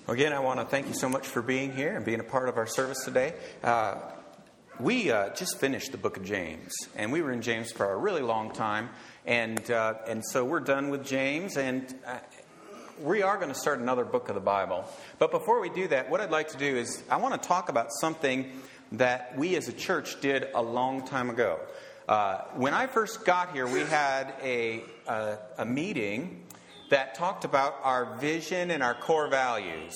Again, I want to thank you so much for being here and being a part of our service today. We just finished the book of James, and we were in James for a really long time, and so we're done with James, and we are going to start another book of the Bible. But before we do that, what I'd like to do is I want to talk about something that we as a church did a long time ago. When I first got here, we had a meeting that talked about our vision and our core values.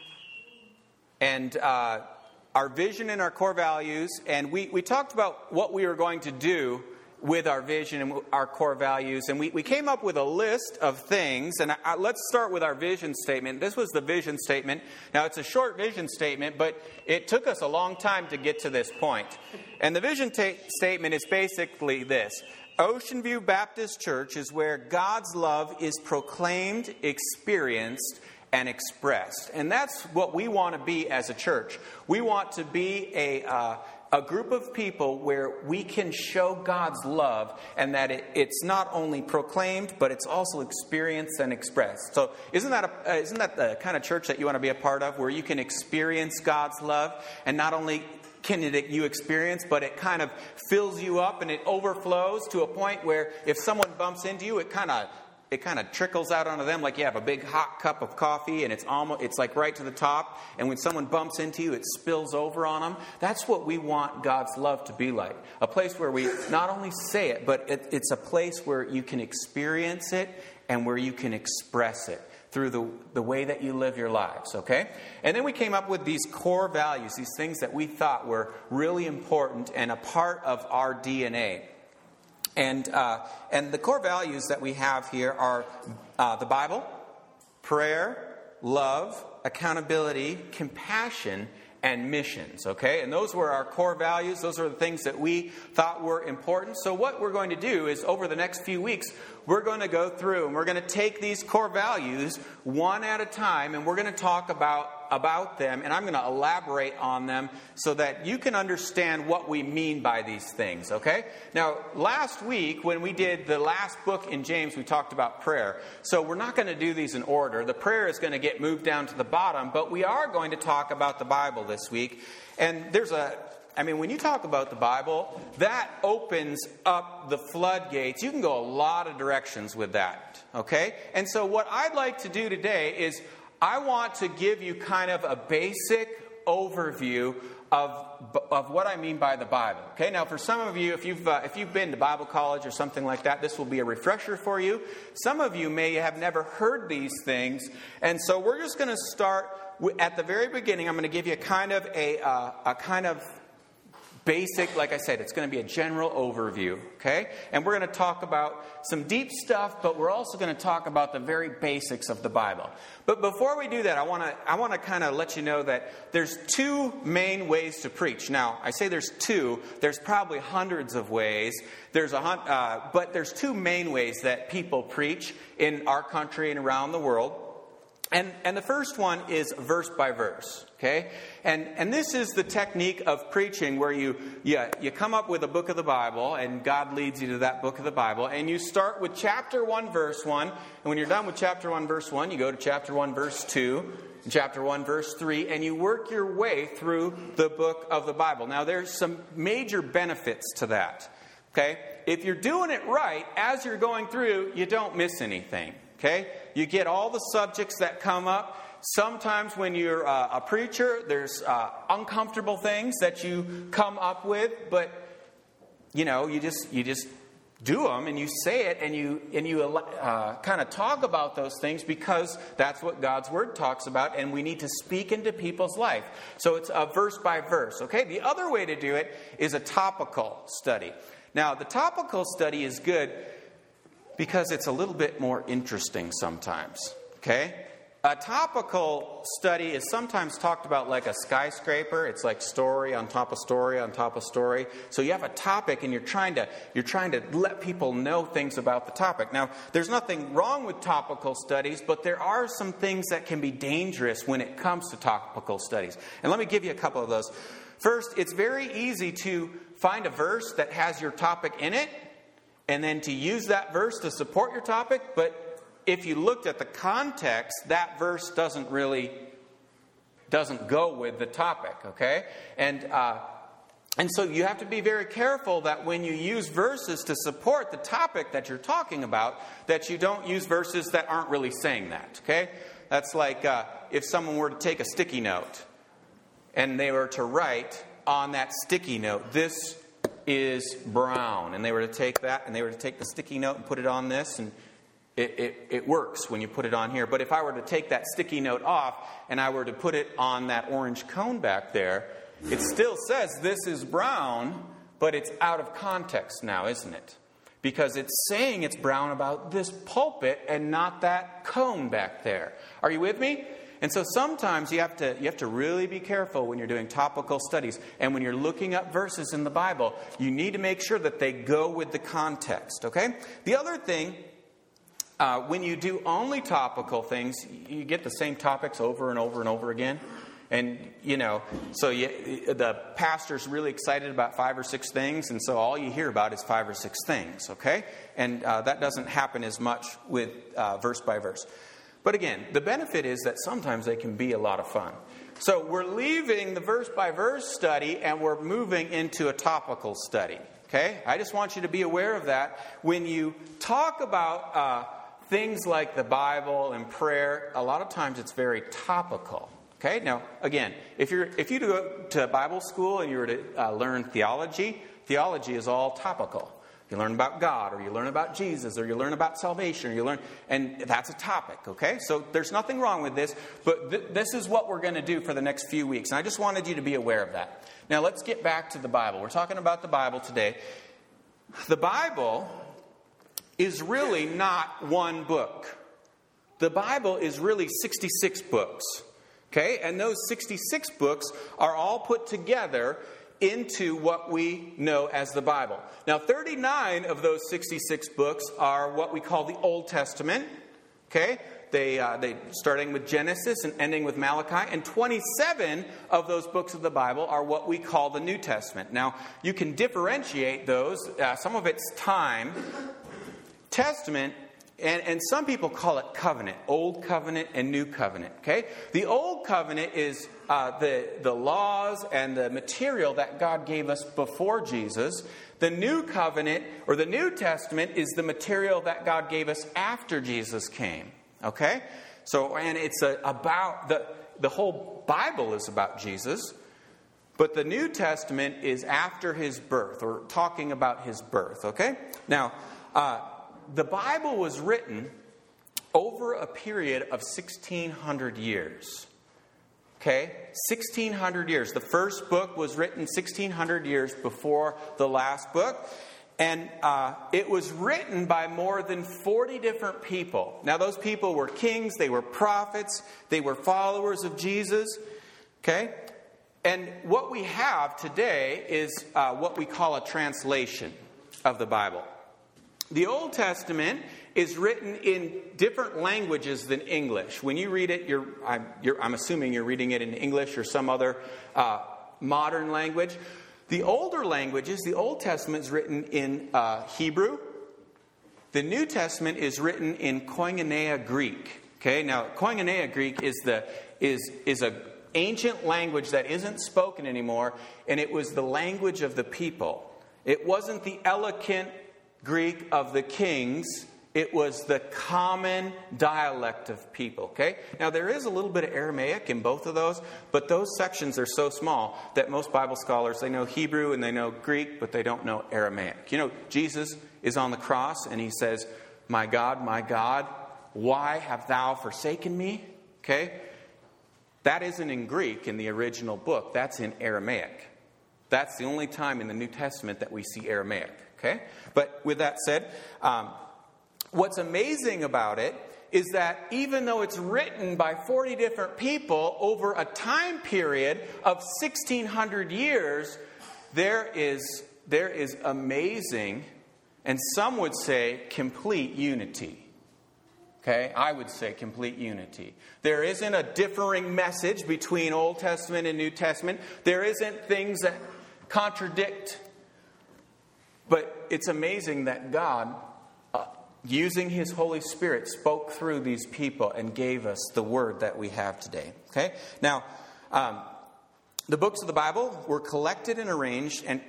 And our vision and our core values, and we talked about what we were going to do with our vision and our core values. And we came up with a list of things. And let's start with our vision statement. This was the vision statement. Now, it's a short vision statement, but it took us a long time to get to this point. And the vision statement is basically this. Ocean View Baptist Church is where God's love is proclaimed, experienced, and expressed. And that's what we want to be as a church. We want to be a group of people where we can show God's love, and that it's not only proclaimed, but it's also experienced and expressed. So isn't that the kind of church that you want to be a part of, where you can experience God's love, and not only can you experience, but it kind of fills you up and it overflows to a point where if someone bumps into you, it kind of trickles out onto them, like you have a big hot cup of coffee and it's like right to the top, and when someone bumps into you, it spills over on them. That's what we want God's love to be like. A place where we not only say it, but it's a place where you can experience it and where you can express it through the way that you live your lives, okay? And then we came up with these core values, these things that we thought were really important and a part of our DNA. And the core values that we have here are the Bible, prayer, love, accountability, compassion, and missions, okay? And those were our core values. Those are the things that we thought were important. So what we're going to do is over the next few weeks, we're going to go through and we're going to take these core values one at a time, and we're going to talk about them, and I'm going to elaborate on them so that you can understand what we mean by these things, okay? Now, last week when we did the last book in James, we talked about prayer. So we're not going to do these in order. The prayer is going to get moved down to the bottom, but we are going to talk about the Bible this week. And when you talk about the Bible, that opens up the floodgates. You can go a lot of directions with that, okay? And so what I'd like to do today is I want to give you kind of a basic overview of what I mean by the Bible. Okay, now for some of you, if you've been to Bible college or something like that, this will be a refresher for you. Some of you may have never heard these things, and so we're just going to start at the very beginning. I'm going to give you a kind of basic, like I said, it's going to be a general overview, okay? And we're going to talk about some deep stuff, but we're also going to talk about the very basics of the Bible. But before we do that, I want to kind of let you know that there's two main ways to preach. Now, I say there's two. There's probably hundreds of ways. But there's two main ways that people preach in our country and around the world. And the first one is verse by verse, okay? And this is the technique of preaching where you come up with a book of the Bible, and God leads you to that book of the Bible, and you start with chapter 1, verse 1, and when you're done with chapter 1, verse 1, you go to chapter 1, verse 2, chapter 1, verse 3, and you work your way through the book of the Bible. Now, there's some major benefits to that, okay? If you're doing it right, as you're going through, you don't miss anything. Okay, you get all the subjects that come up. Sometimes when you're a preacher, there's uncomfortable things that you come up with, but you just do them and you say it and you kind of talk about those things because that's what God's Word talks about, and we need to speak into people's life. So it's a verse by verse. Okay, the other way to do it is a topical study. Now, the topical study is good because it's a little bit more interesting sometimes, okay? A topical study is sometimes talked about like a skyscraper. It's like story on top of story on top of story. So you have a topic and you're trying to let people know things about the topic. Now, there's nothing wrong with topical studies, but there are some things that can be dangerous when it comes to topical studies. And let me give you a couple of those. First, it's very easy to find a verse that has your topic in it, and then to use that verse to support your topic. But if you looked at the context, that verse doesn't really doesn't go with the topic, okay? And so you have to be very careful that when you use verses to support the topic that you're talking about, that you don't use verses that aren't really saying that, okay? That's like if someone were to take a sticky note and they were to write on that sticky note, this is brown. And they were to take that and they were to take the sticky note and put it on this, and it works when you put it on here. But if I were to take that sticky note off and I were to put it on that orange cone back there, it still says this is brown, but it's out of context now, isn't it? Because it's saying it's brown about this pulpit and not that cone back there. Are you with me? And so sometimes you have to really be careful when you're doing topical studies. And when you're looking up verses in the Bible, you need to make sure that they go with the context, okay? The other thing, when you do only topical things, you get the same topics over and over and over again. And, so the pastor's really excited about 5 or 6 things, and so all you hear about is 5 or 6 things, okay? And that doesn't happen as much with verse by verse. But again, the benefit is that sometimes they can be a lot of fun. So we're leaving the verse by verse study, and we're moving into a topical study, okay? I just want you to be aware of that. When you talk about things like the Bible and prayer, a lot of times it's very topical. Okay, now, again, if you go to Bible school and you were to learn theology, theology is all topical. You learn about God, or you learn about Jesus, or you learn about salvation, and that's a topic, okay? So there's nothing wrong with this, but this is what we're going to do for the next few weeks, and I just wanted you to be aware of that. Now, let's get back to the Bible. We're talking about the Bible today. The Bible is really not one book. The Bible is really 66 books. Okay, and those 66 books are all put together into what we know as the Bible. Now, 39 of those 66 books are what we call the Old Testament. Okay, they starting with Genesis and ending with Malachi, and 27 of those books of the Bible are what we call the New Testament. Now, you can differentiate those. Some of it's time, Testament. And some people call it covenant, Old Covenant and New Covenant, okay? The Old Covenant is the laws and the material that God gave us before Jesus. The New Covenant, or the New Testament, is the material that God gave us after Jesus came, okay? So, and it's about, the whole Bible is about Jesus, but the New Testament is after His birth, or talking about His birth, okay? Now, the Bible was written over a period of 1,600 years. Okay? 1,600 years. The first book was written 1,600 years before the last book. And it was written by more than 40 different people. Now, those people were kings, they were prophets, they were followers of Jesus. Okay? And what we have today is what we call a translation of the Bible. The Old Testament is written in different languages than English. When you read it, I'm assuming you're reading it in English or some other modern language. The older languages, the Old Testament is written in Hebrew. The New Testament is written in Koinonia Greek. Okay, now Koinonia Greek is a ancient language that isn't spoken anymore, and it was the language of the people. It wasn't the eloquent Greek of the kings. It was the common dialect of people, okay? Now, there is a little bit of Aramaic in both of those, but those sections are so small that most Bible scholars, they know Hebrew and they know Greek, but they don't know Aramaic. Jesus is on the cross and He says, my God, why have thou forsaken me?" Okay? That isn't in Greek in the original book. That's in Aramaic. That's the only time in the New Testament that we see Aramaic. Okay? But with that said, what's amazing about it is that even though it's written by 40 different people over a time period of 1,600 years, there is amazing, and some would say complete unity. Okay? I would say complete unity. There isn't a differing message between Old Testament and New Testament. There isn't things that contradict. But it's amazing that God, using His Holy Spirit, spoke through these people and gave us the word that we have today. Okay? Now, The books of the Bible were collected and arranged and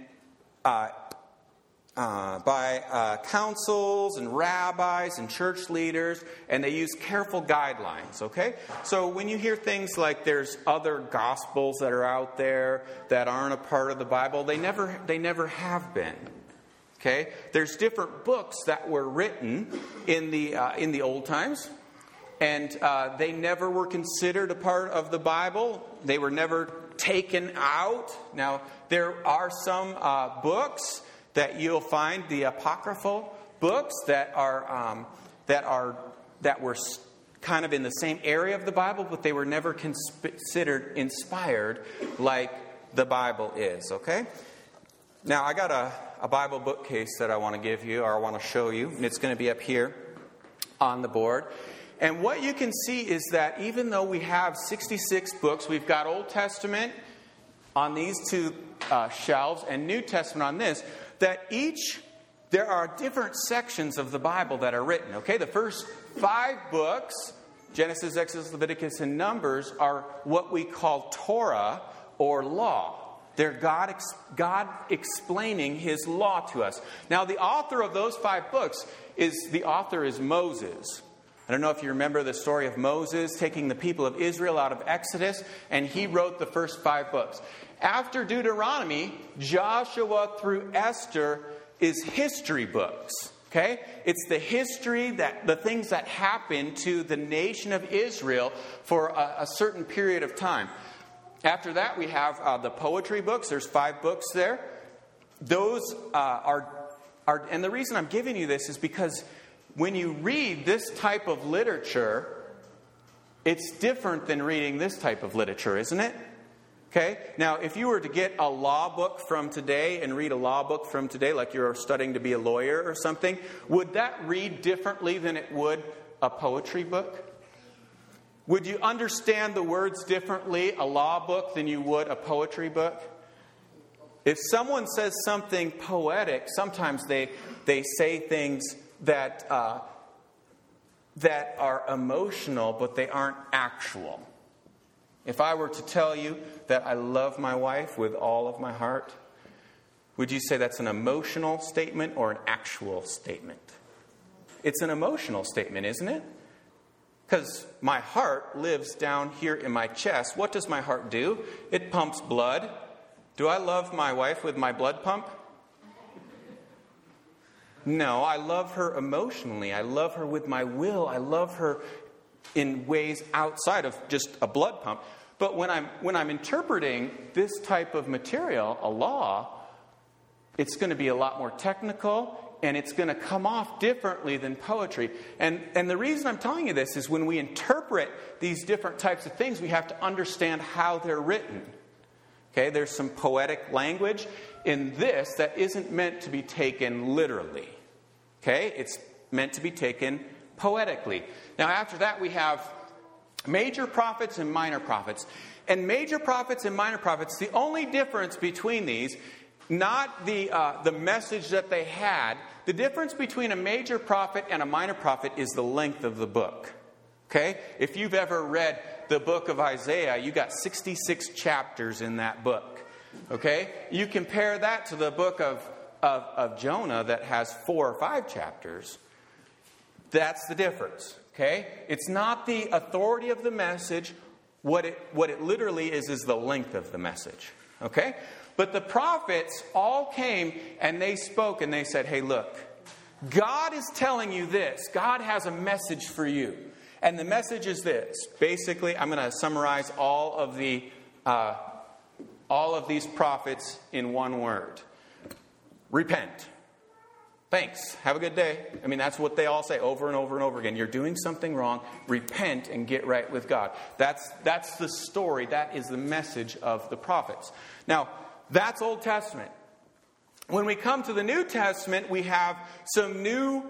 by councils and rabbis and church leaders, and they use careful guidelines, okay? So when you hear things like there's other gospels that are out there that aren't a part of the Bible, they never have been, okay? There's different books that were written in the old times, and they never were considered a part of the Bible. They were never taken out. Now, there are some books that you'll find, the apocryphal books that were kind of in the same area of the Bible, but they were never considered inspired like the Bible is, okay? Now, I got a Bible bookcase that I want to give you, or I want to show you, and it's going to be up here on the board. And what you can see is that even though we have 66 books, we've got Old Testament on these two shelves and New Testament on this, that there are different sections of the Bible that are written. Okay, the first 5 books, Genesis, Exodus, Leviticus, and Numbers, are what we call Torah or law. They're God explaining His law to us. Now, the author of those 5 books is Moses. I don't know if you remember the story of Moses taking the people of Israel out of Exodus, and he wrote the first 5 books. After Deuteronomy, Joshua through Esther is history books. Okay? It's the history, the things that happened to the nation of Israel for a certain period of time. After that, we have the poetry books. There's 5 books there. Those are, and the reason I'm giving you this is because when you read this type of literature, it's different than reading this type of literature, isn't it? Okay? Now, if you were to get a law book from today and read a law book from today, like you're studying to be a lawyer or something, would that read differently than it would a poetry book? Would you understand the words differently, a law book, than you would a poetry book? If someone says something poetic, sometimes they say things that are emotional, but they aren't actual. If I were to tell you that I love my wife with all of my heart, would you say that's an emotional statement or an actual statement? It's an emotional statement, isn't it? Because my heart lives down here in my chest. What does my heart do? It pumps blood. Do I love my wife with my blood pump? No, I love her emotionally. I love her with my will. I love her in ways outside of just a blood pump. But when I'm interpreting this type of material, a law, it's going to be a lot more technical, and it's going to come off differently than poetry. And the reason I'm telling you this is when we interpret these different types of things, we have to understand how they're written. Okay, there's some poetic language in this that isn't meant to be taken literally. Okay, it's meant to be taken poetically. Now, after that, we have major prophets and minor prophets. And major prophets and minor prophets, the only difference between these, not the message that they had, the difference between a major prophet and a minor prophet is the length of the book. Okay? If you've ever read the book of Isaiah, you got 66 chapters in that book. Okay? You compare that to the book of Jonah that has 4 or 5 chapters. That's the difference. Okay? It's not the authority of the message. What it literally is the length of the message. Okay? But the prophets all came and they spoke and they said, hey, look, God is telling you this. God has a message for you. And the message is this. Basically, I'm going to summarize all of these prophets in one word. Repent. Thanks. Have a good day. I mean, that's what they all say over and over and over again. You're doing something wrong. Repent and get right with God. That's the story. That is the message of the prophets. Now, that's Old Testament. When we come to the New Testament, we have some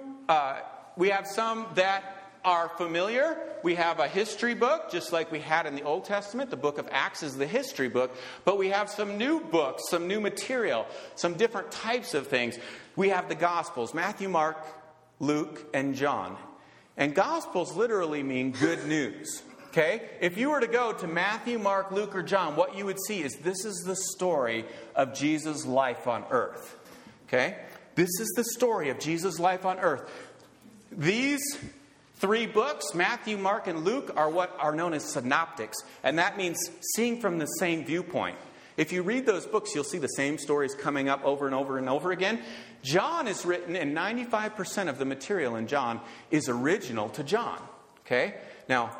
that are familiar. We have a history book, just like we had in the Old Testament. The book of Acts is the history book. But we have some new books, some new material, some different types of things. We have the Gospels, Matthew, Mark, Luke, and John. And Gospels literally mean good news. Okay? If you were to go to Matthew, Mark, Luke, or John, what you would see is this is the story of Jesus' life on earth. Okay? This is the story of Jesus' life on earth. These 3 books, Matthew, Mark, and Luke, are what are known as synoptics. And that means seeing from the same viewpoint. If you read those books, you'll see the same stories coming up over and over and over again. John is written, and 95% of the material in John is original to John. Okay? Now,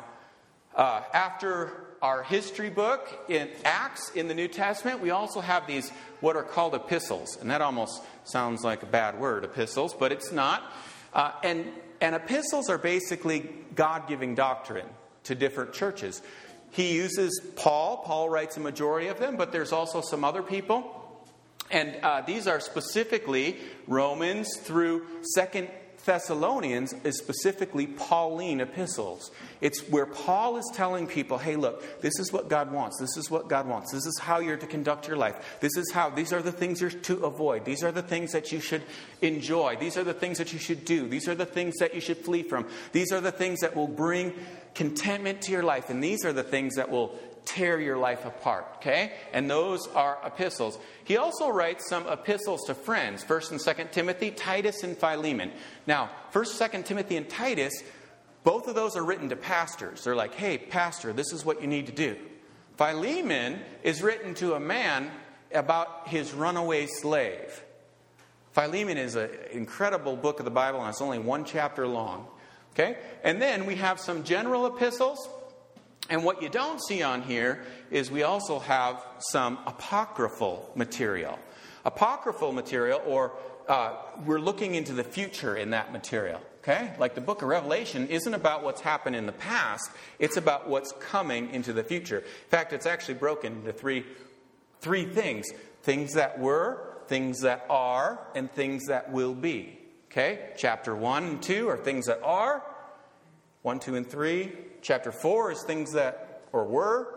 after our history book in Acts in the New Testament, we also have these what are called epistles. And that almost sounds like a bad word, epistles, but it's not. And epistles are basically God-giving doctrine to different churches. He uses Paul. Paul writes a majority of them, but there's also some other people. And these are specifically Romans through 2 Thessalonians is specifically Pauline epistles. It's where Paul is telling people, hey, look, this is what God wants. This is what God wants. This is how you're to conduct your life. These are the things you're to avoid. These are the things that you should enjoy. These are the things that you should do. These are the things that you should flee from. These are the things that will bring contentment to your life. And these are the things that will tear your life apart. Okay? And those are epistles. He also writes some epistles to friends. 1st and 2nd Timothy, Titus, and Philemon. Now, 1st, 2nd Timothy, and Titus, both of those are written to pastors. They're like, hey, pastor, this is what you need to do. Philemon is written to a man about his runaway slave. Philemon is an incredible book of the Bible, and it's only 1 chapter long. Okay? And then we have some general epistles. And what you don't see on here is we also have some apocryphal material. Apocryphal material, or we're looking into the future in that material. Okay? Like the book of Revelation isn't about what's happened in the past. It's about what's coming into the future. In fact, it's actually broken into three things. Things that were, things that are, and things that will be. Okay? Chapter 1 and 2 are things that are. 1, 2, and 3. Chapter 4 is things that or were.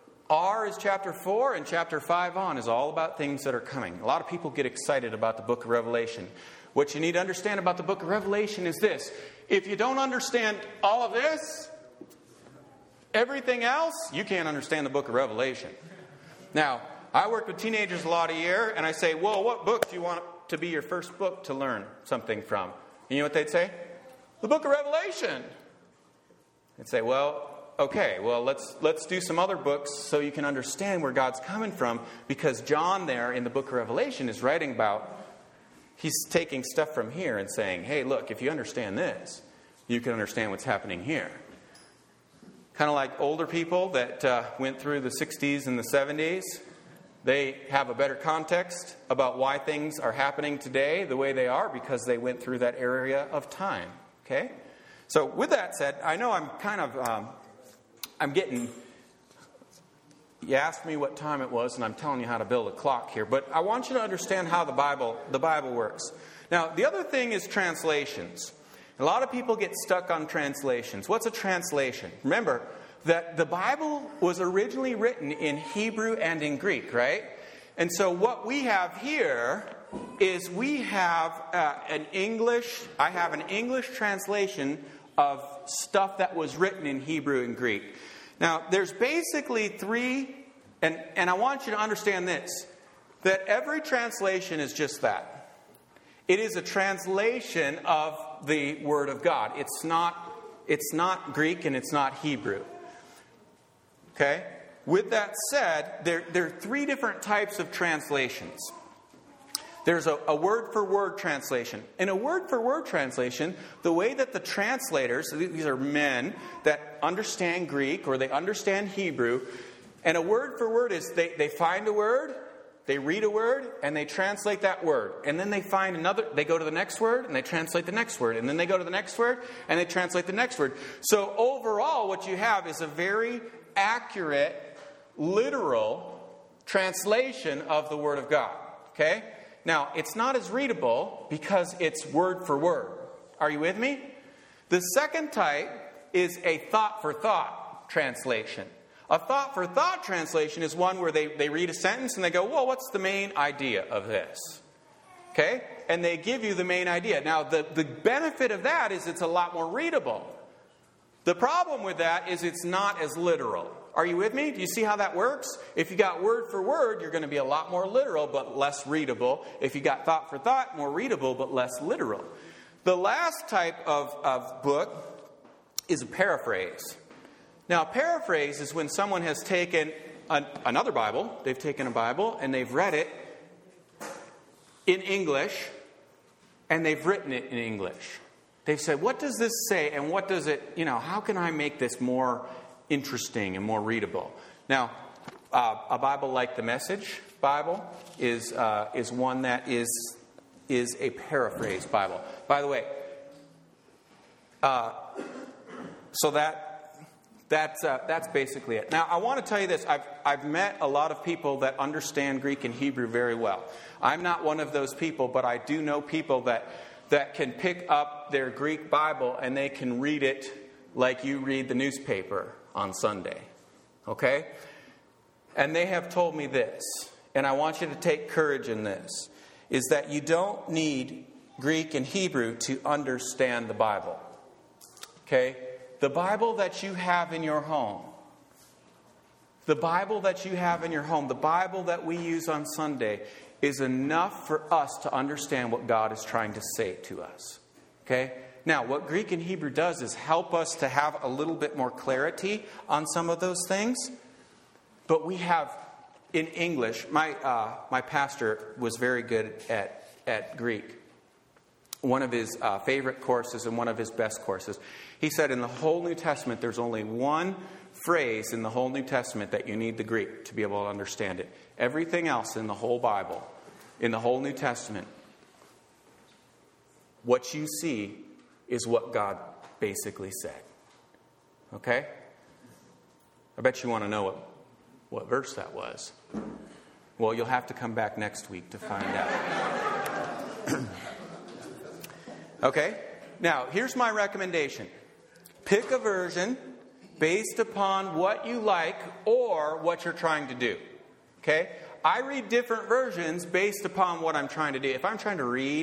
R is chapter 4, and chapter 5 on is all about things that are coming. A lot of people get excited about the book of Revelation. What you need to understand about the book of Revelation is this. If you don't understand all of this, everything else, you can't understand the book of Revelation. Now, I work with teenagers a lot of year, and I say, well, what book do you want to be your first book to learn something from? And you know what they'd say? The book of Revelation. They'd say, well, okay, well, let's do some other books so you can understand where God's coming from, because John there in the book of Revelation is writing about, he's taking stuff from here and saying, hey, look, if you understand this, you can understand what's happening here. Kind of like older people that went through the 60s and the 70s. They have a better context about why things are happening today the way they are because they went through that area of time. Okay? So with that said, I know I'm kind of, you asked me what time it was, and I'm telling you how to build a clock here. But I want you to understand how the Bible works. Now, the other thing is translations. A lot of people get stuck on translations. What's a translation? Remember that the Bible was originally written in Hebrew and in Greek, right? And so what we have here is we have I have an English translation of stuff that was written in Hebrew and Greek. Now, there's basically 3, and I want you to understand this, that every translation is just that. It is a translation of the Word of God. It's not Greek and it's not Hebrew. Okay? With that said, there are 3 different types of translations. There's a word-for-word translation. In a word-for-word translation, the way that the translators, so these are men that understand Greek or they understand Hebrew, and a word-for-word is they find a word, they read a word, and they translate that word. And then they find another, they go to the next word, and they translate the next word. And then they go to the next word, and they translate the next word. So overall, what you have is a very accurate, literal translation of the Word of God. Okay? Now, it's not as readable because it's word for word. Are you with me? The second type is a thought-for-thought translation. A thought-for-thought translation is one where they read a sentence and they go, well, what's the main idea of this? Okay? And they give you the main idea. Now, the benefit of that is it's a lot more readable. The problem with that is it's not as literal. Are you with me? Do you see how that works? If you got word for word, you're going to be a lot more literal, but less readable. If you got thought for thought, more readable, but less literal. The last type of book is a paraphrase. Now, a paraphrase is when someone has taken another Bible, they've taken a Bible, and they've read it in English, and they've written it in English. They've said, what does this say, and what does it, how can I make this more interesting and more readable? Now, a Bible like the Message Bible is one that is a paraphrase Bible. By the way, so that's basically it. Now, I want to tell you this. I've met a lot of people that understand Greek and Hebrew very well. I'm not one of those people, but I do know people that can pick up their Greek Bible and they can read it like you read the newspaper on Sunday. Okay? And they have told me this, and I want you to take courage in this, is that you don't need Greek and Hebrew to understand the Bible. Okay? The Bible that you have in your home, the Bible that we use on Sunday is enough for us to understand what God is trying to say to us. Okay? Now, what Greek and Hebrew does is help us to have a little bit more clarity on some of those things. But we have, in English, my pastor was very good at Greek. One of his favorite courses and one of his best courses. He said in the whole New Testament, there's only one phrase in the whole New Testament that you need the Greek to be able to understand it. Everything else in the whole Bible, in the whole New Testament, what you see is what God basically said. Okay? I bet you want to know what verse that was. Well, you'll have to come back next week to find out. Okay? Now, here's my recommendation. Pick a version based upon what you like or what you're trying to do. Okay? I read different versions based upon what I'm trying to do. If I'm trying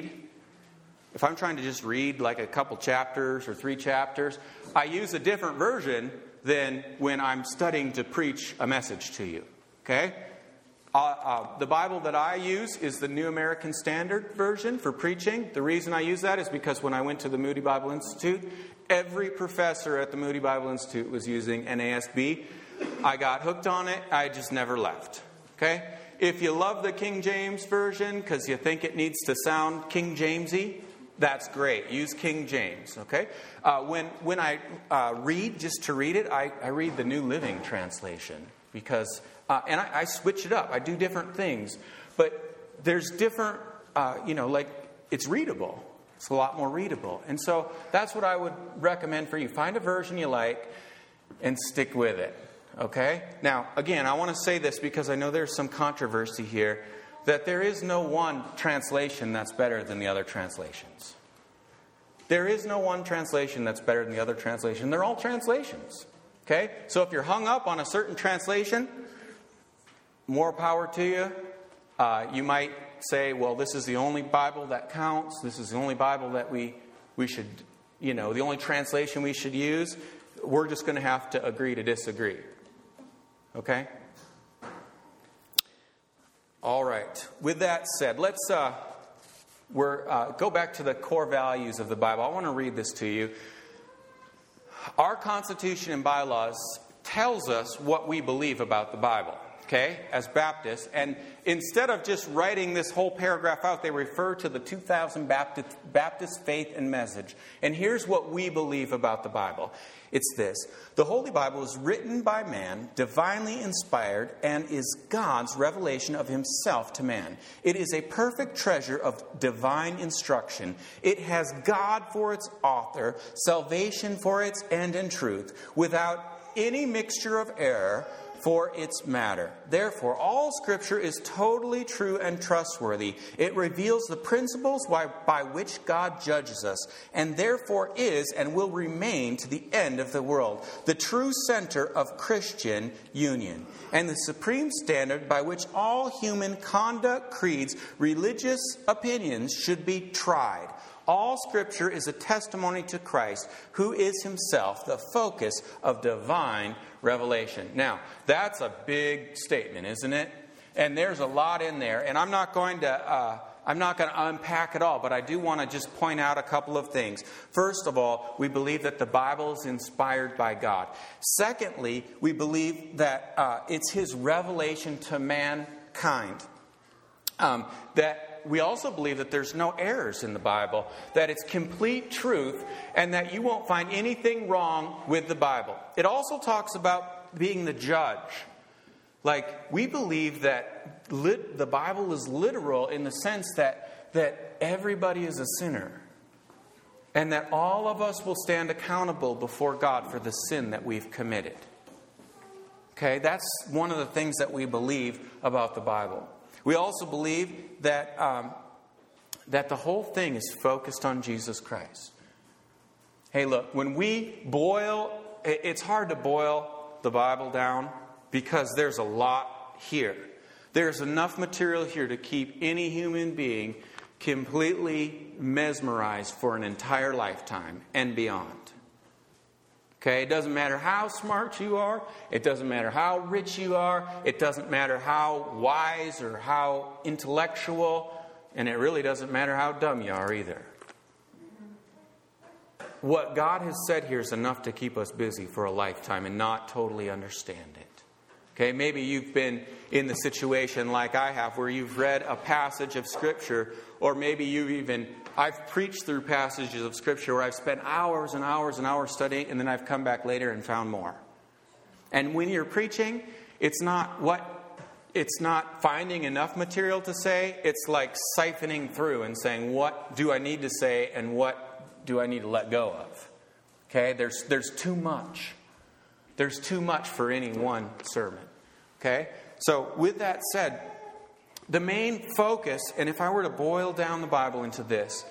to just read like a couple chapters or 3 chapters, I use a different version than when I'm studying to preach a message to you. Okay? The Bible that I use is the New American Standard Version for preaching. The reason I use that is because when I went to the Moody Bible Institute, every professor at the Moody Bible Institute was using NASB. I got hooked on it. I just never left. Okay? If you love the King James Version because you think it needs to sound King Jamesy, that's great. Use King James. Okay? When I read, just to read it, I read the New Living Translation because... and I switch it up. I do different things. But there's different, like it's readable. It's a lot more readable. And so that's what I would recommend for you. Find a version you like and stick with it. Okay? Now, again, I want to say this because I know there's some controversy here that there is no one translation that's better than the other translations. There is no one translation that's better than the other translation. They're all translations. Okay? So if you're hung up on a certain translation... more power to you. You might say, well, this is the only Bible that counts. This is the only Bible that we should, the only translation we should use. We're just going to have to agree to disagree. Okay? All right. With that said, let's go back to the core values of the Bible. I want to read this to you. Our Constitution and bylaws tells us what we believe about the Bible. Okay, as Baptists. And instead of just writing this whole paragraph out, they refer to the 2000 Baptist Faith and Message. And here's what we believe about the Bible. It's this. The Holy Bible is written by man, divinely inspired, and is God's revelation of himself to man. It is a perfect treasure of divine instruction. It has God for its author, salvation for its end and truth, without any mixture of error for its matter. Therefore, all Scripture is totally true and trustworthy. It reveals the principles by which God judges us, and therefore is and will remain to the end of the world, the true center of Christian union, and the supreme standard by which all human conduct, creeds, religious opinions should be tried. All Scripture is a testimony to Christ, who is himself the focus of divine revelation. Now, that's a big statement, isn't it? And there's a lot in there. And I'm not going to unpack it all, but I do want to just point out a couple of things. First of all, we believe that the Bible is inspired by God. Secondly, we believe that it's his revelation to mankind. That we also believe that there's no errors in the Bible, that it's complete truth, and that you won't find anything wrong with the Bible. It also talks about being the judge. Like, we believe that the Bible is literal in the sense that everybody is a sinner. And that all of us will stand accountable before God for the sin that we've committed. Okay, that's one of the things that we believe about the Bible. We also believe that the whole thing is focused on Jesus Christ. Hey, look, when we it's hard to boil the Bible down because there's a lot here. There's enough material here to keep any human being completely mesmerized for an entire lifetime and beyond. Okay, it doesn't matter how smart you are. It doesn't matter how rich you are. It doesn't matter how wise or how intellectual. And it really doesn't matter how dumb you are either. What God has said here is enough to keep us busy for a lifetime and not totally understand it. Okay, maybe you've been in the situation like I have where you've read a passage of Scripture, or maybe I've preached through passages of Scripture where I've spent hours and hours and hours studying, and then I've come back later and found more. And when you're preaching, it's not finding enough material to say. It's like siphoning through and saying, what do I need to say and what do I need to let go of? Okay, there's too much. There's too much for any one sermon. Okay, so with that said, the main focus, and if I were to boil down the Bible into this,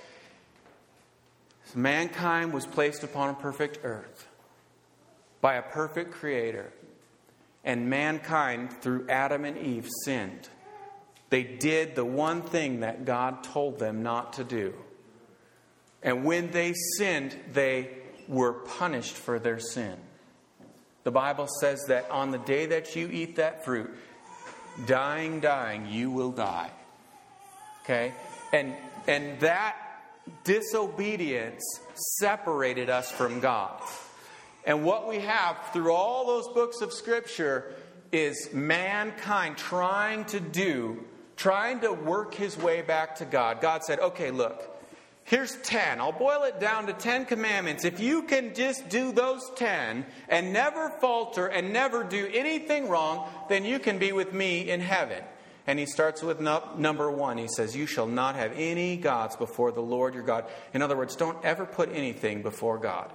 mankind was placed upon a perfect earth by a perfect Creator. And mankind, through Adam and Eve, sinned. They did the one thing that God told them not to do. And when they sinned, they were punished for their sin. The Bible says that on the day that you eat that fruit, dying, you will die. Okay? And that disobedience separated us from God. And what we have through all those books of Scripture is mankind trying to work his way back to God. God said, okay, look, here's 10. I'll boil it down to 10 commandments. If you can just do those 10 and never falter and never do anything wrong, then you can be with me in heaven. And he starts with number 1. He says, you shall not have any gods before the Lord your God. In other words, don't ever put anything before God.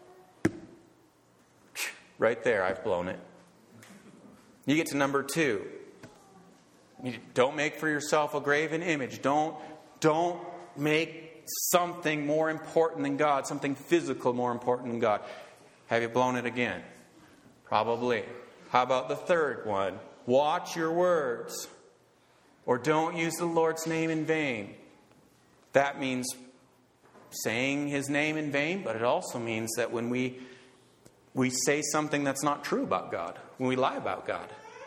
Right there, I've blown it. You get to number 2. Don't make for yourself a graven image. Don't make something more important than God, something physical more important than God. Have you blown it again? Probably. How about the third one? Watch your words. Or don't use the Lord's name in vain. That means saying his name in vain, but it also means that when we say something that's not true about God, when we lie about God.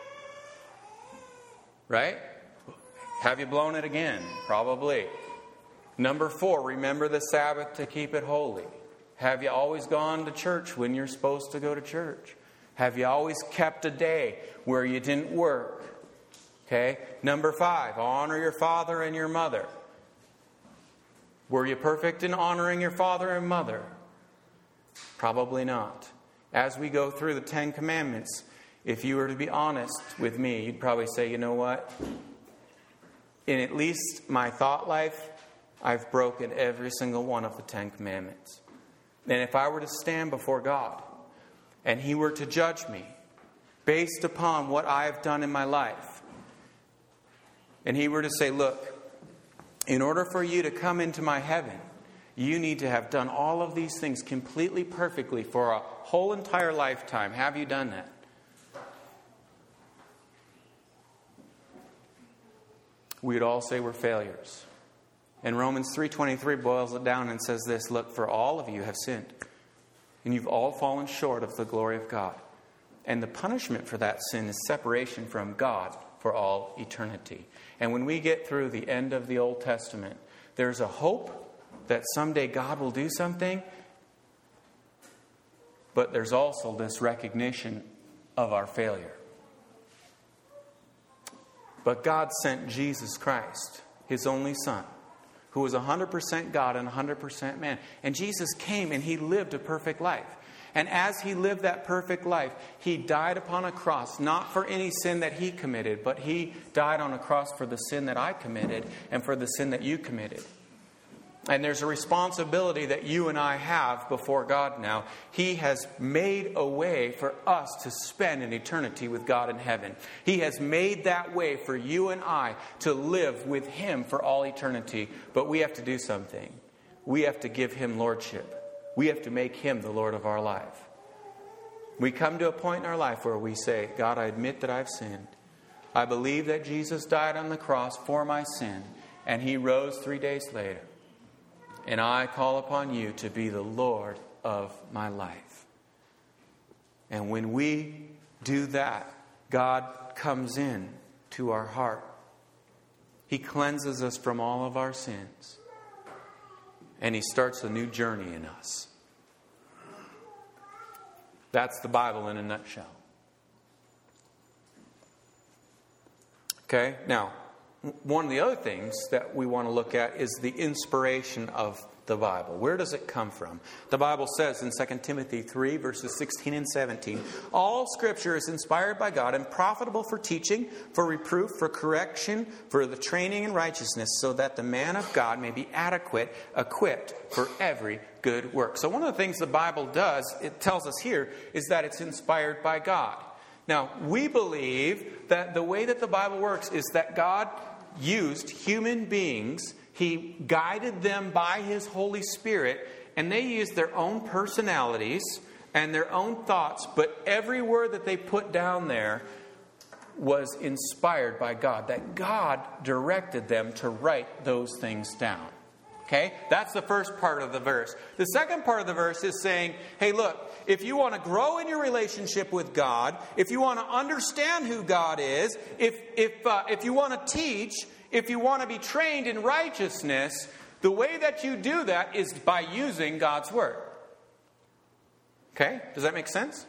Right? Have you blown it again? Probably. Number 4, remember the Sabbath to keep it holy. Have you always gone to church when you're supposed to go to church? Have you always kept a day where you didn't work? Okay. Number 5, honor your father and your mother. Were you perfect in honoring your father and mother? Probably not. As we go through the 10 Commandments, if you were to be honest with me, you'd probably say, you know what? In at least my thought life, I've broken every single one of the 10 Commandments. And if I were to stand before God and He were to judge me based upon what I have done in my life, and He were to say, look, in order for you to come into my heaven, you need to have done all of these things completely perfectly for a whole entire lifetime. Have you done that? We'd all say we're failures. And Romans 3:23 boils it down and says this, look, for all of you have sinned, and you've all fallen short of the glory of God. And the punishment for that sin is separation from God for all eternity. And when we get through the end of the Old Testament, there's a hope that someday God will do something, but there's also this recognition of our failure. But God sent Jesus Christ, His only Son, who was 100% God and 100% man. And Jesus came and He lived a perfect life. And as He lived that perfect life, He died upon a cross, not for any sin that He committed, but He died on a cross for the sin that I committed and for the sin that you committed. And there's a responsibility that you and I have before God now. He has made a way for us to spend an eternity with God in heaven. He has made that way for you and I to live with Him for all eternity. But we have to do something. We have to give Him lordship. We have to make Him the Lord of our life. We come to a point in our life where we say, God, I admit that I've sinned. I believe that Jesus died on the cross for my sin, and He rose 3 days later. And I call upon you to be the Lord of my life. And when we do that, God comes in to our heart. He cleanses us from all of our sins. And He starts a new journey in us. That's the Bible in a nutshell. Okay, now, one of the other things that we want to look at is the inspiration of the Bible. Where does it come from? The Bible says in 2 Timothy 3, verses 16 and 17, all Scripture is inspired by God and profitable for teaching, for reproof, for correction, for the training in righteousness, so that the man of God may be adequate, equipped for every good work. So one of the things the Bible does, it tells us here, is that it's inspired by God. Now, we believe that the way that the Bible works is that God used human beings. He guided them by His Holy Spirit, and they used their own personalities and their own thoughts, but every word that they put down there was inspired by God, that God directed them to write those things down. Okay? That's the first part of the verse. The second part of the verse is saying, hey, look, if you want to grow in your relationship with God, if you want to understand who God is, if you want to teach, if you want to be trained in righteousness, the way that you do that is by using God's Word. Okay? Does that make sense?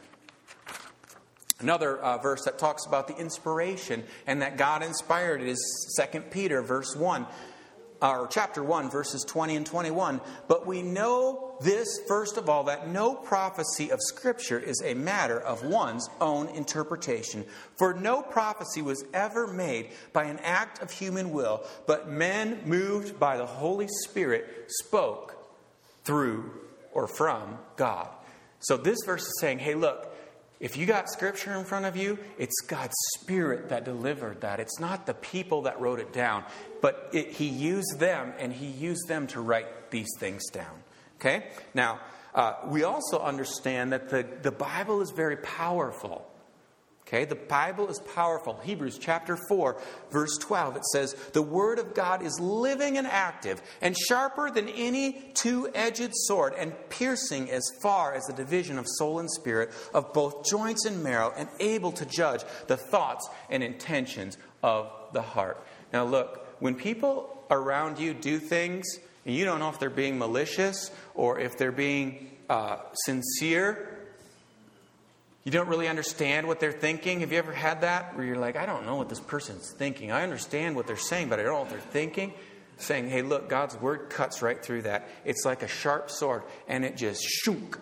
Another verse that talks about the inspiration and that God inspired it is 2 Peter verse 1. Or chapter 1, verses 20 and 21. But we know this, first of all, that no prophecy of Scripture is a matter of one's own interpretation. For no prophecy was ever made by an act of human will, but men moved by the Holy Spirit spoke through or from God. So this verse is saying, hey, look, if you got Scripture in front of you, it's God's Spirit that delivered that. It's not the people that wrote it down. But He used them, and He used them to write these things down. Okay? Now, we also understand that the Bible is very powerful. Okay? The Bible is powerful. Hebrews chapter 4, verse 12, it says, the Word of God is living and active and sharper than any two-edged sword and piercing as far as the division of soul and spirit, of both joints and marrow, and able to judge the thoughts and intentions of the heart. Now look, when people around you do things, and you don't know if they're being malicious or if they're being sincere, you don't really understand what they're thinking. Have you ever had that? Where you're like, I don't know what this person's thinking. I understand what they're saying, but I don't know what they're thinking. Saying, hey, look, God's Word cuts right through that. It's like a sharp sword, and it just shook.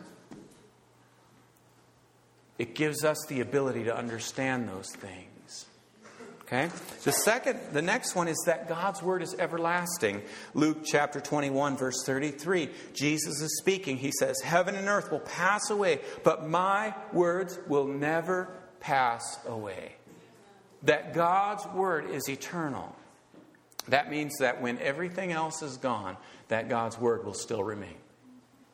It gives us the ability to understand those things. Okay? The next one is that God's Word is everlasting. Luke chapter 21, verse 33. Jesus is speaking. He says, heaven and earth will pass away, but my words will never pass away. That God's Word is eternal. That means that when everything else is gone, that God's Word will still remain.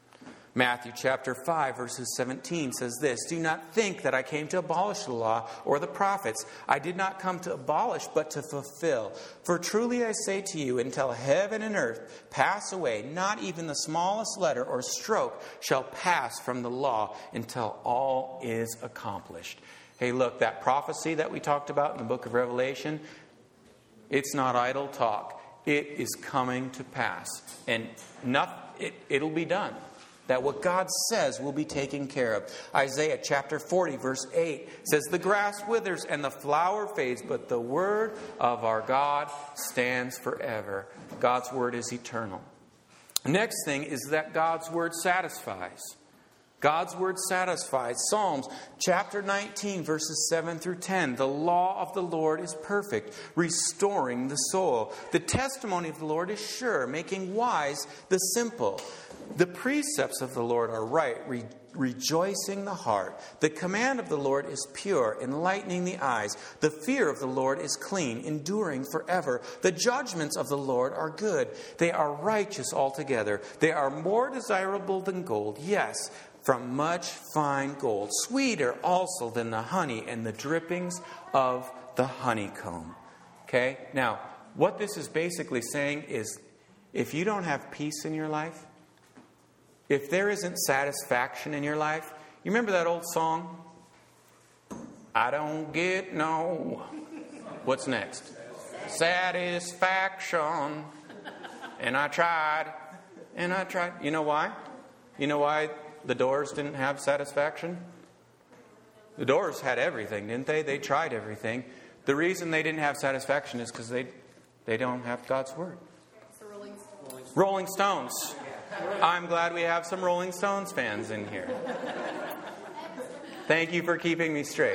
Matthew chapter 5, verses 17 says this, "Do not think that I came to abolish the law or the prophets. I did not come to abolish, but to fulfill. For truly I say to you, until heaven and earth pass away, not even the smallest letter or stroke shall pass from the law until all is accomplished." Hey, look, that prophecy that we talked about in the book of Revelation, it's not idle talk. It is coming to pass. And it'll be done. That what God says will be taken care of. Isaiah chapter 40, verse 8 says, "The grass withers and the flower fades, but the word of our God stands forever." God's word is eternal. Next thing is that God's word satisfies. God's word satisfies. Psalms chapter 19, verses 7 through 10. "The law of the Lord is perfect, restoring the soul. The testimony of the Lord is sure, making wise the simple. The precepts of the Lord are right, rejoicing the heart. The command of the Lord is pure, enlightening the eyes. The fear of the Lord is clean, enduring forever. The judgments of the Lord are good. They are righteous altogether. They are more desirable than gold, yes, from much fine gold, sweeter also than the honey and the drippings of the honeycomb." Okay? Now, what this is basically saying is, if you don't have peace in your life, if there isn't satisfaction in your life, you remember that old song? I don't get no... What's next? Satisfaction. And I tried. And I tried. You know why? You know why the Doors didn't have satisfaction? The Doors had everything, didn't they? They tried everything. The reason they didn't have satisfaction is because they don't have God's Word. Rolling Stones. I'm glad we have some Rolling Stones fans in here. Thank you for keeping me straight.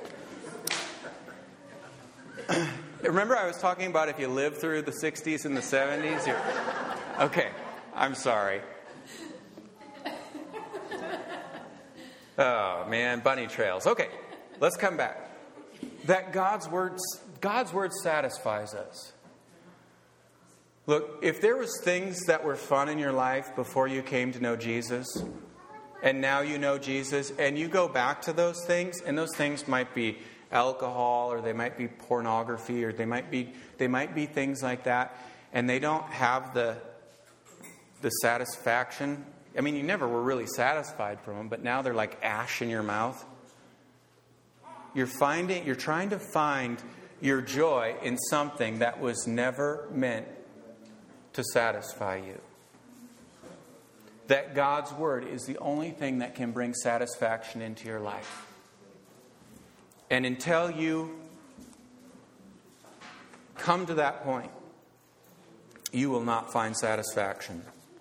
Remember I was talking about if you lived through the 60s and the 70s? Okay, I'm sorry. Oh, man, bunny trails. Okay, let's come back. That God's word satisfies us. Look, if there was things that were fun in your life before you came to know Jesus, and now you know Jesus, and you go back to those things, and those things might be alcohol, or they might be pornography, or they might be things like that, and they don't have the satisfaction. I mean, you never were really satisfied from them, but now they're like ash in your mouth. You're trying to find your joy in something that was never meant to satisfy you. That God's Word is the only thing that can bring satisfaction into your life. And until you come to that point, you will not find satisfaction.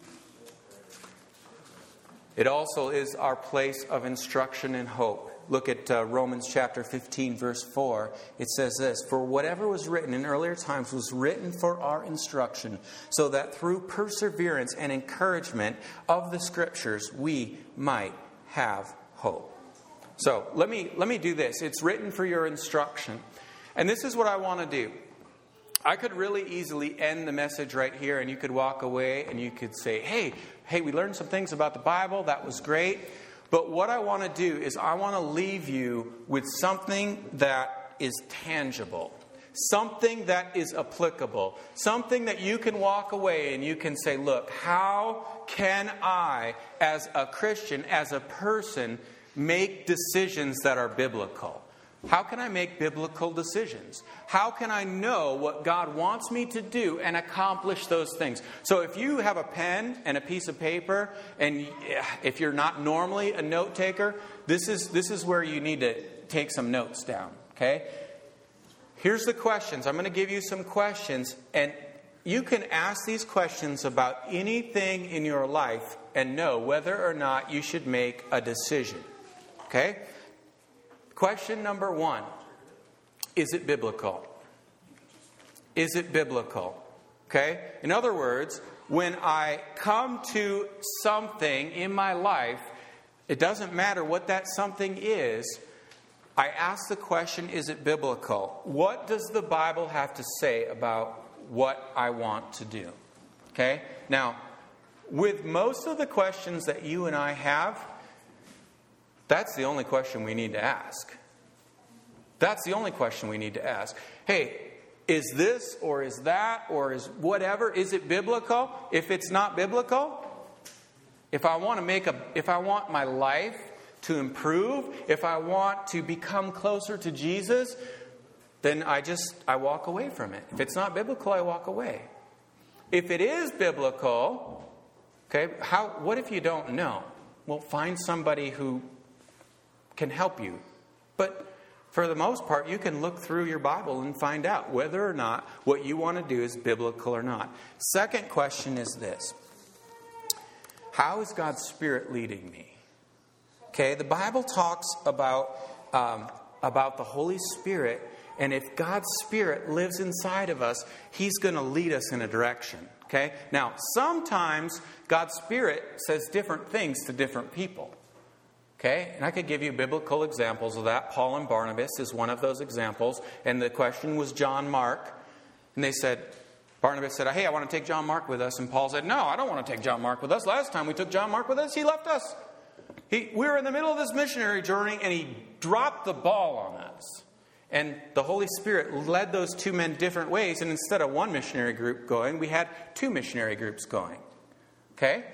It also is our place of instruction and hope. Look at Romans chapter 15, verse 4. It says this, "For whatever was written in earlier times was written for our instruction, so that through perseverance and encouragement of the Scriptures we might have hope." So let me do this. It's written for your instruction. And this is what I want to do. I could really easily end the message right here, and you could walk away and you could say, hey, we learned some things about the Bible. That was great. But what I want to do is I want to leave you with something that is tangible, something that is applicable, something that you can walk away and you can say, look, how can I, as a Christian, as a person, make decisions that are biblical? How can I make biblical decisions? How can I know what God wants me to do and accomplish those things? So if you have a pen and a piece of paper, and if you're not normally a note taker, this is where you need to take some notes down, okay? Here's the questions. I'm going to give you some questions, and you can ask these questions about anything in your life and know whether or not you should make a decision, okay? Question number 1, is it biblical? Is it biblical? Okay? In other words, when I come to something in my life, it doesn't matter what that something is, I ask the question, is it biblical? What does the Bible have to say about what I want to do? Okay? Now, with most of the questions that you and I have, that's the only question we need to ask. That's the only question we need to ask. Hey, is this or is that or is whatever, is it biblical? If it's not biblical, if I want my life to improve, if I want to become closer to Jesus, then I walk away from it. If it's not biblical, I walk away. If it is biblical, okay, what if you don't know? Well, find somebody who can help you. But for the most part, you can look through your Bible and find out whether or not what you want to do is biblical or not. Second question is this. How is God's Spirit leading me? Okay, the Bible talks about the Holy Spirit, and if God's Spirit lives inside of us, He's going to lead us in a direction. Okay? Now, sometimes God's Spirit says different things to different people. Okay? And I could give you biblical examples of that. Paul and Barnabas is one of those examples. And the question was John Mark. And Barnabas said, hey, I want to take John Mark with us. And Paul said, no, I don't want to take John Mark with us. Last time we took John Mark with us, he left us. We were in the middle of this missionary journey, and he dropped the ball on us. And the Holy Spirit led those two men different ways. And instead of one missionary group going, we had two missionary groups going. Okay?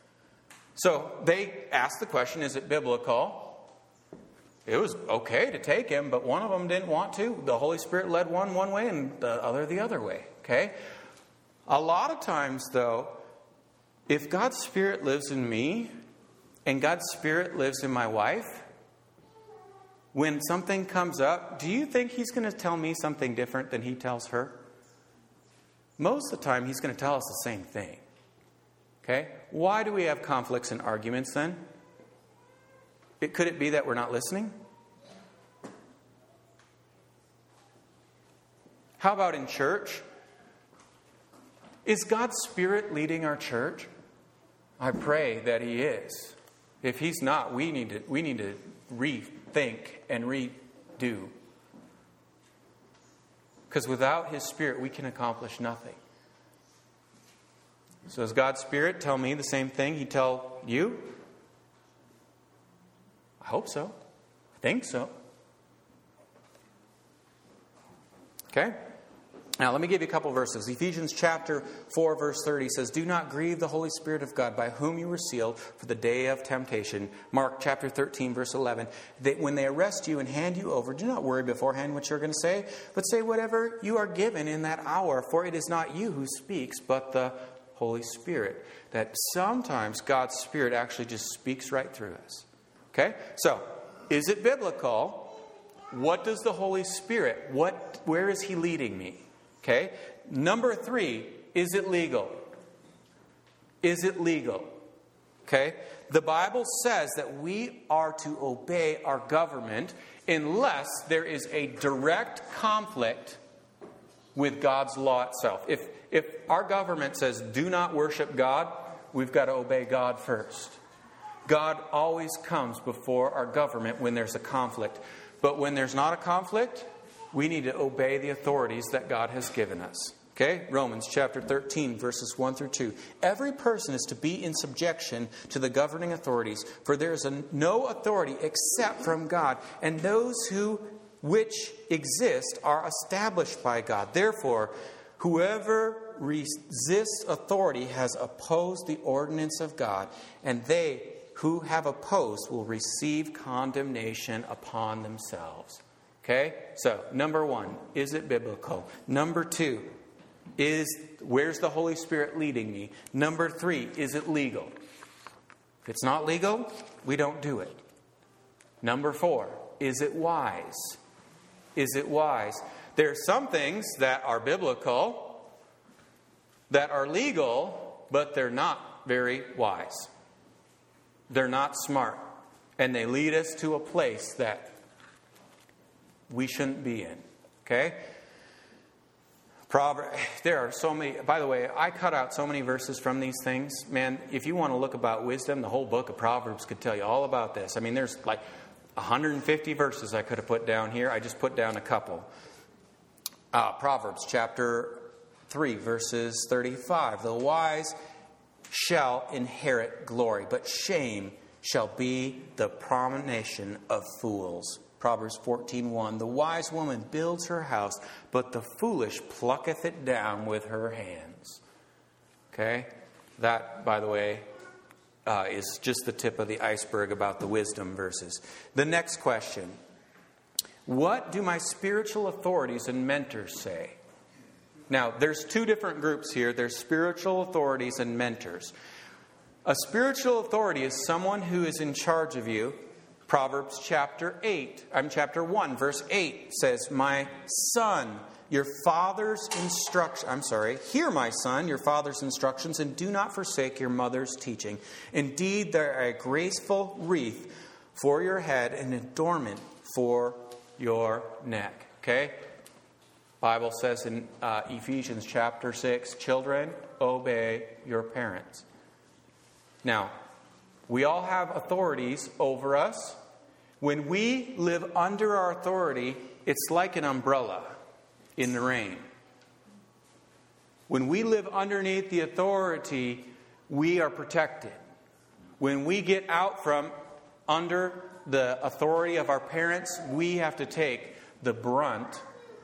So they asked the question, is it biblical? It was okay to take him, but one of them didn't want to. The Holy Spirit led one way and the other the other way. Okay? A lot of times, though, if God's Spirit lives in me and God's Spirit lives in my wife, when something comes up, do you think He's going to tell me something different than He tells her? Most of the time, He's going to tell us the same thing. Okay? Why do we have conflicts and arguments then? Could it be that we're not listening? How about in church? Is God's Spirit leading our church? I pray that He is. If He's not, we need to rethink and redo. Because without His Spirit, we can accomplish nothing. So does God's Spirit tell me the same thing He tell you? I hope so. I think so. Okay? Now, let me give you a couple verses. Ephesians chapter 4, verse 30 says, do not grieve the Holy Spirit of God, by whom you were sealed for the day of temptation. Mark chapter 13, verse 11. When they arrest you and hand you over, do not worry beforehand what you're going to say, but say whatever you are given in that hour, for it is not you who speaks, but the Holy Spirit. That sometimes God's Spirit actually just speaks right through us. Okay? So, is it biblical? What does the Holy Spirit, where is He leading me? Okay? Number 3, is it legal? Is it legal? Okay? The Bible says that we are to obey our government unless there is a direct conflict with God's law itself. If our government says, do not worship God, we've got to obey God first. God always comes before our government when there's a conflict. But when there's not a conflict, we need to obey the authorities that God has given us. Okay? Romans chapter 13, verses 1 through 2. Every person is to be in subjection to the governing authorities, for there is no authority except from God, and those which exist are established by God. Therefore, whoever resists authority has opposed the ordinance of God, and they who have opposed will receive condemnation upon themselves. Okay? So, number 1, is it biblical? Number 2, where's the Holy Spirit leading me? Number 3, is it legal? If it's not legal, we don't do it. Number 4, is it wise? Is it wise? There are some things that are biblical, that are legal, but they're not very wise. They're not smart. And they lead us to a place that we shouldn't be in. Okay? There are so many. By the way, I cut out so many verses from these things. Man, if you want to look about wisdom, the whole book of Proverbs could tell you all about this. I mean, there's like 150 verses I could have put down here. I just put down a couple. Proverbs chapter 3, verses 35. The wise shall inherit glory, but shame shall be the promotion of fools. Proverbs 14:1. The wise woman builds her house, but the foolish plucketh it down with her hands. Okay? That, by the way, is just the tip of the iceberg about the wisdom verses. The next question. What do my spiritual authorities and mentors say? Now, there's two different groups here. There's spiritual authorities and mentors. A spiritual authority is someone who is in charge of you. Proverbs chapter 1, verse 8 says, My son, your father's instruction. Hear, my son, your father's instructions, and do not forsake your mother's teaching. Indeed, they are a graceful wreath for your head and adornment for your neck. Okay? Bible says in Ephesians chapter 6, children, obey your parents. Now, we all have authorities over us. When we live under our authority, it's like an umbrella in the rain. When we live underneath the authority, we are protected. When we get out from under the authority of our parents, we have to take the brunt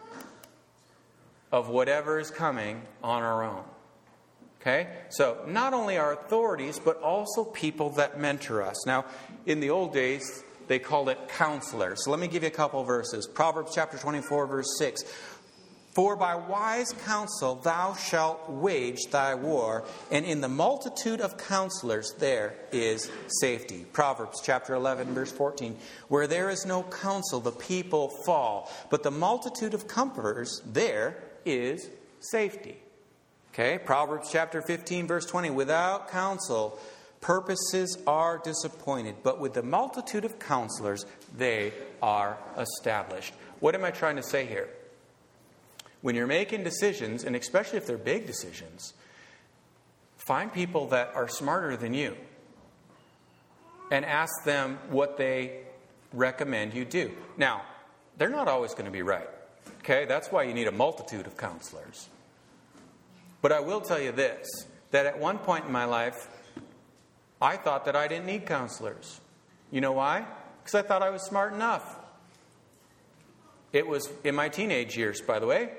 of whatever is coming on our own. Okay? So, not only our authorities, but also people that mentor us. Now, in the old days, they called it counselors. So let me give you a couple verses. Proverbs chapter 24, verse 6. For by wise counsel thou shalt wage thy war, and in the multitude of counselors there is safety. Proverbs chapter 11, verse 14. Where there is no counsel, the people fall, but the multitude of comforters, there is safety. Okay, Proverbs chapter 15, verse 20. Without counsel, purposes are disappointed, but with the multitude of counselors, they are established. What am I trying to say here? When you're making decisions, and especially if they're big decisions, find people that are smarter than you and ask them what they recommend you do. Now, they're not always going to be right. Okay, that's why you need a multitude of counselors. But I will tell you this, that at one point in my life, I thought that I didn't need counselors. You know why? Because I thought I was smart enough. It was in my teenage years, by the way.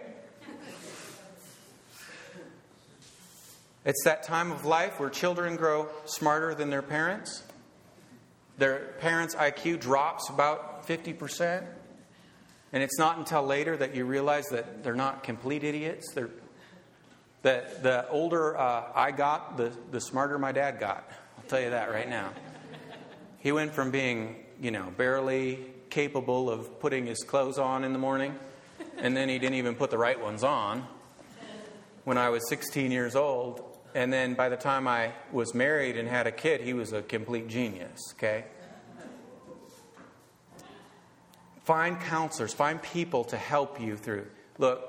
It's that time of life where children grow smarter than their parents. Their parents' IQ drops about 50%. And it's not until later that you realize that they're not complete idiots. The older I got, the smarter my dad got. I'll tell you that right now. He went from being, barely capable of putting his clothes on in the morning, and then he didn't even put the right ones on when I was 16 years old. And then by the time I was married and had a kid, he was a complete genius, okay? Find counselors, find people to help you through. Look,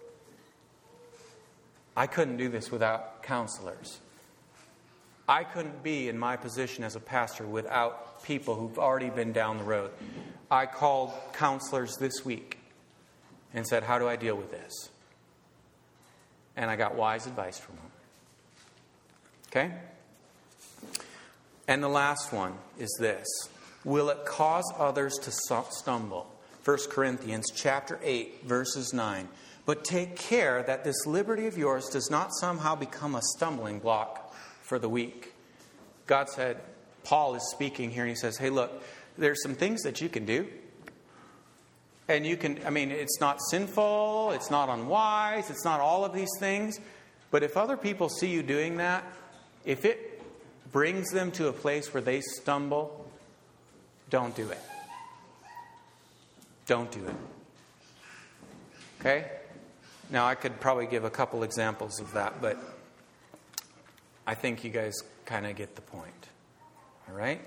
I couldn't do this without counselors. I couldn't be in my position as a pastor without people who've already been down the road. I called counselors this week and said, how do I deal with this? And I got wise advice from them. Okay? And the last one is this. Will it cause others to stumble? 1 Corinthians chapter 8, verses 9. But take care that this liberty of yours does not somehow become a stumbling block for the weak. God said, Paul is speaking here and he says, hey, look, there's some things that you can do. And it's not sinful, it's not unwise, it's not all of these things. But if other people see you doing that, if it brings them to a place where they stumble, don't do it. Don't do it. Okay? Now, I could probably give a couple examples of that, but I think you guys kind of get the point. All right?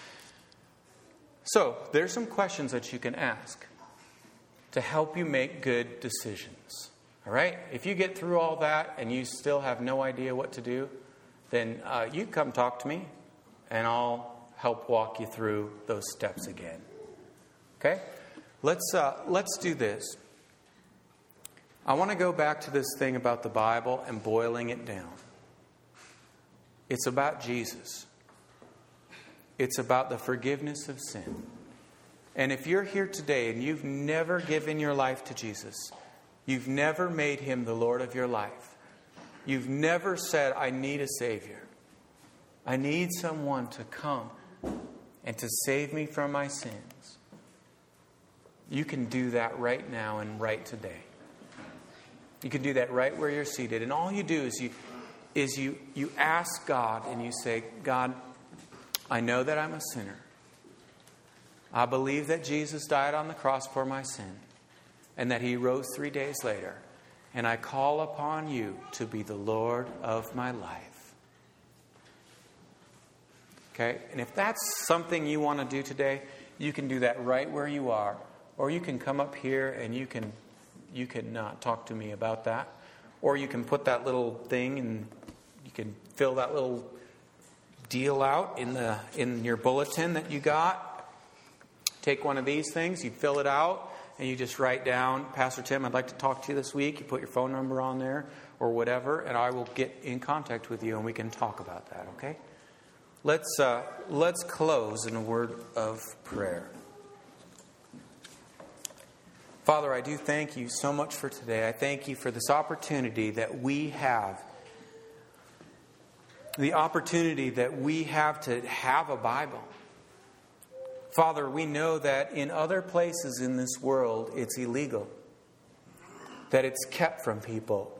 So, there's some questions that you can ask to help you make good decisions. All right? If you get through all that and you still have no idea what to do, then you come talk to me and I'll help walk you through those steps again. Okay? Let's do this. I want to go back to this thing about the Bible and boiling it down. It's about Jesus. It's about the forgiveness of sin. And if you're here today and you've never given your life to Jesus, you've never made Him the Lord of your life, you've never said, I need a Savior, I need someone to come and to save me from my sins, you can do that right now and right today. You can do that right where you're seated. And all you do is you ask God and you say, God, I know that I'm a sinner. I believe that Jesus died on the cross for my sin and that He rose 3 days later. And I call upon You to be the Lord of my life. Okay? And if that's something you want to do today, you can do that right where you are. Or you can come up here and you can talk to me about that. Or you can put that little thing and you can fill that little deal out in your bulletin that you got. Take one of these things, you fill it out, and you just write down, Pastor Tim, I'd like to talk to you this week. You put your phone number on there or whatever, and I will get in contact with you and we can talk about that, okay? Let's close in a word of prayer. Father, I do thank You so much for today. I thank You for this opportunity that we have. The opportunity that we have to have a Bible. Father, we know that in other places in this world it's illegal. That it's kept from people.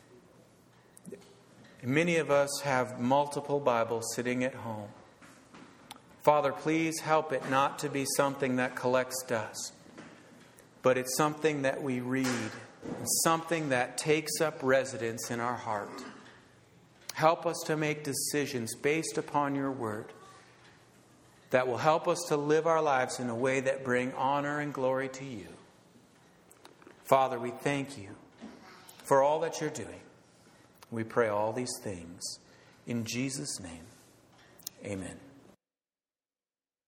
Many of us have multiple Bibles sitting at home. Father, please help it not to be something that collects dust. But it's something that we read. And something that takes up residence in our heart. Help us to make decisions based upon Your word that will help us to live our lives in a way that bring honor and glory to You. Father, we thank You for all that You're doing. We pray all these things in Jesus' name. Amen.